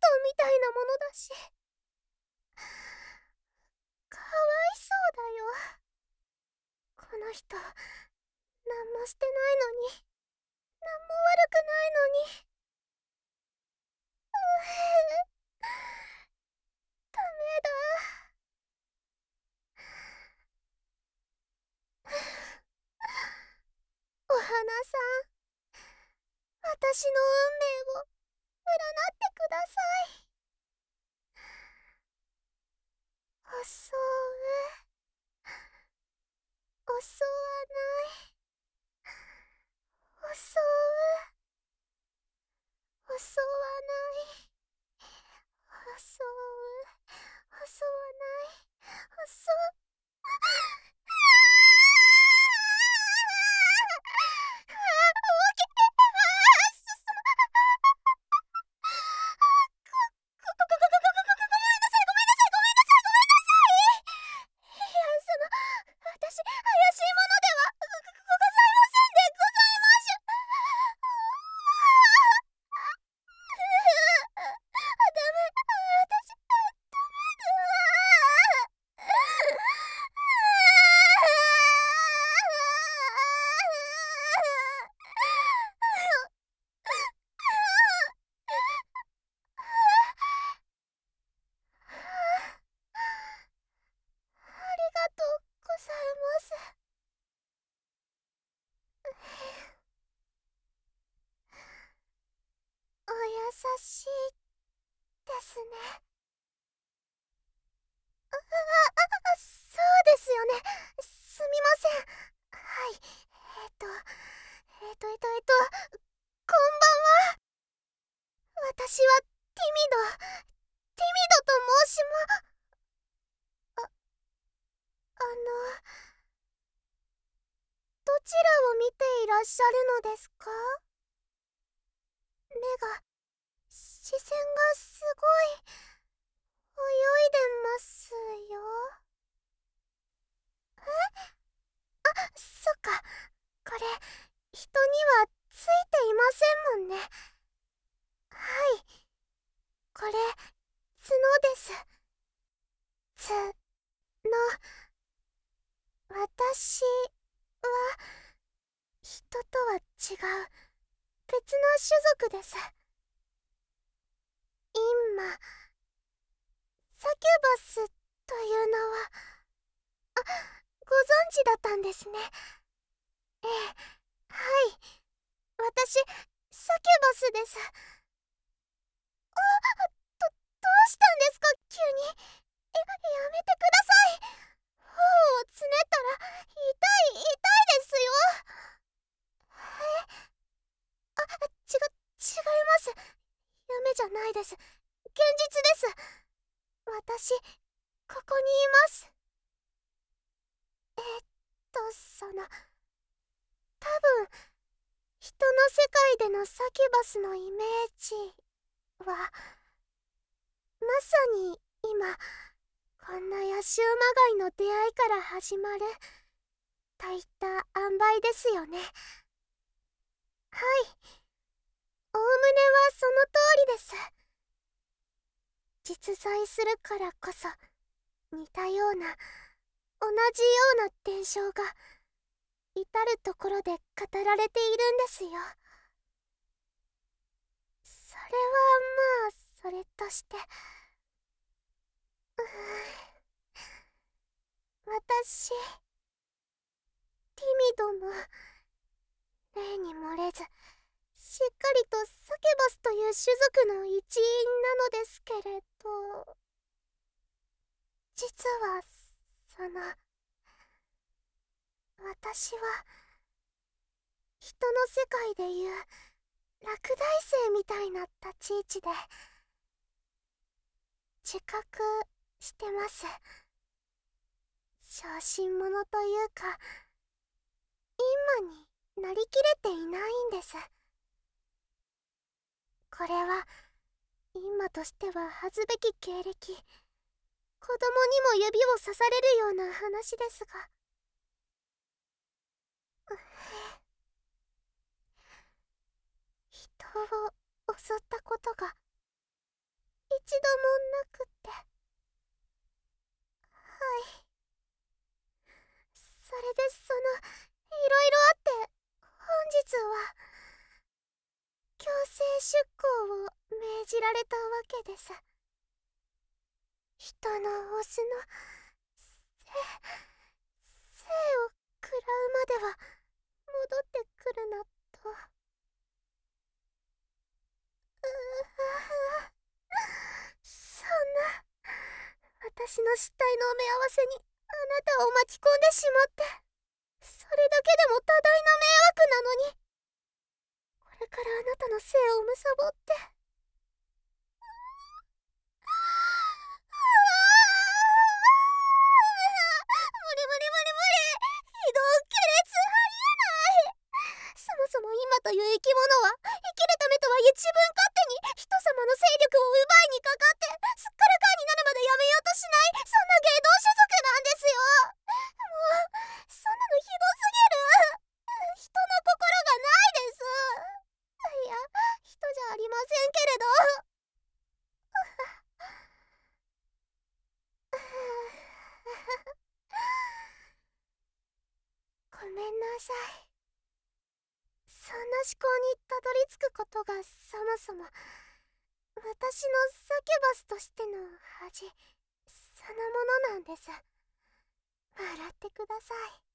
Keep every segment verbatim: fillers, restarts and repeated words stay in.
みたいなものだし、かわいそうだよ。この人、何もしてないのに、何も悪くないのに。うぅ、ダメだ。お花さん、私の運命を占ってください。襲う。襲わない。襲う。襲わない。襲う。襲わない。襲う。優しいですね。あ、あ、あ、そうですよね。すみません。はい。えっと、えっと、えっと、えっと、こんばんは。私はティミド、ティミドと申しま、あ、あの、どちらを見ていらっしゃるのですか？目が、視線がすごい、泳いでますよ。え？あ、そっか。これ、人にはついていませんもんね。はい。これ、角です。つ、の、私は、人とは違う、別の種族です。今、サキュバスという名は、あ、ご存知だったんですね。ええ、はい。私、サキュバスです。あ、ど、どうしたんですか、急に。や、やめてください。頬をつねったら、痛い、痛いですよ。え？あ、ちが、違います。夢じゃないです。現実です。私、ここにいます。えっと、その、多分、人の世界でのサキュバスのイメージは、まさに今、こんな野獣まがいの出会いから始まる、といった塩梅ですよね。はい。おおむねはその通りです。実在するからこそ、似たような、同じような伝承が、至るところで語られているんですよ。それはまあ、それとして。うーん、私、ティミドも、例に漏れず、しっかりとサケバスという種族の一員なのですけれど、実は、その、私は、人の世界でいう、落第生みたいな立ち位置で、自覚してます。小心者というか、今になりきれていないんです。これは、今としては恥ずべき経歴、子供にも指をさされるような話ですが。人を襲ったことが一度もなくって。はい。それでそのいろいろあって本日は強制出航を命じられたわけです。人のオスの生を食らうまでは戻ってくるなと。ううそんな、私の失態の埋め合わせにあなたを巻き込んでしまって、それだけでも多大な迷惑なのに、これからあなたの生を貪って。無理無理無理無理、ひどい亀裂ありえない。そもそも今という生き物は生きるためとはいえ自分勝手に人様の勢力を奪いにかかってすっからかんになるまでやめようとしない、そんな芸能種族なんですよ。もうそんなのひどすぎる。人の心がないです。いや、人じゃありませんけれど。ごめんなさい。そんな思考にたどり着くことがそもそも私のサキュバスとしての恥そのものなんです。笑ってください。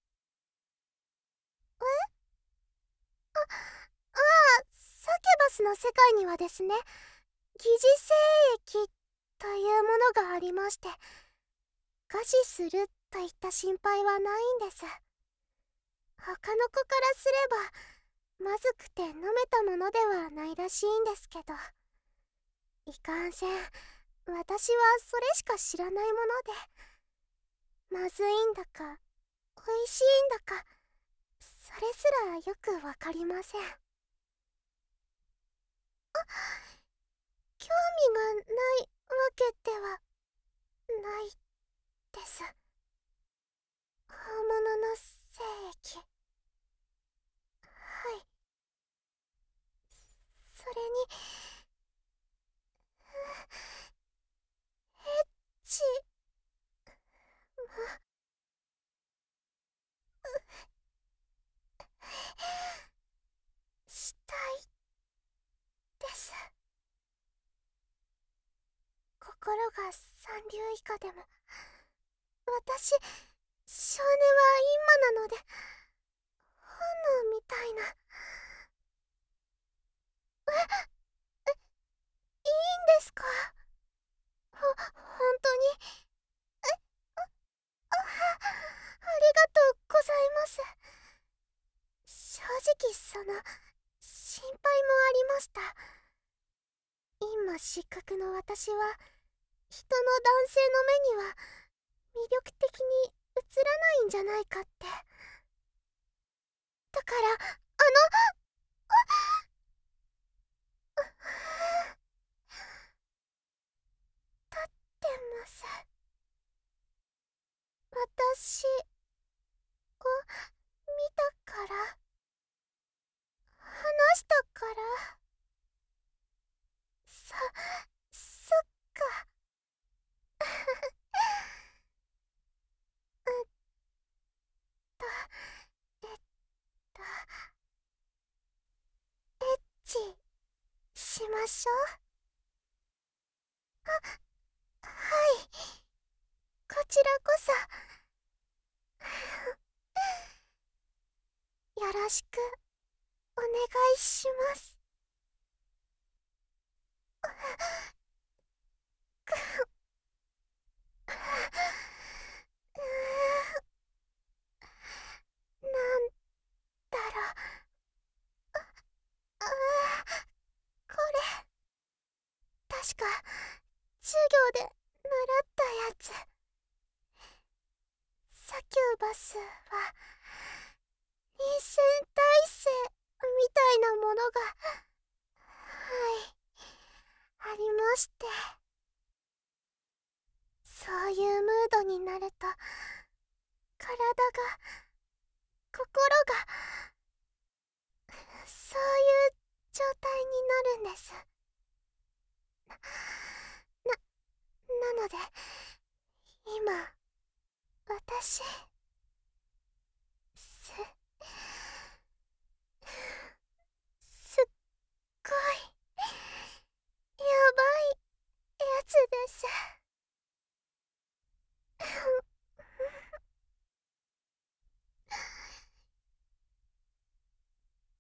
えあ、ああ、サキュバスの世界にはですね、疑似精液というものがありまして、餓死するといった心配はないんです。他の子からすればまずくて飲めたものではないらしいんですけど、いかんせん私はそれしか知らないもので、まずいんだかおいしいんだかそれすらよくわかりません。あ、興味がないわけではないです。本物の精液、はい。それにエッチもしたいです。心が三流以下でも私少年は今なので本能みたいな。ええ、いいんですか？ほ本当に。えああありがとうございます。正直その心配もありました。今失格の私は人の男性の目には魅力的に映らないんじゃないかって。だからあのあ立ってます。私を見たから話したから。そそっか。うっとえっとエッチしましょう。あ、はい、こちらこそよろしくお願いします。なんだろう。ああ、これ確か授業で習ったやつ。サキューバスは臨戦態勢みたいなものが、はいありまして、そういうムードになると体が心がそういう状態になるんです。 な、なので、今、私、す、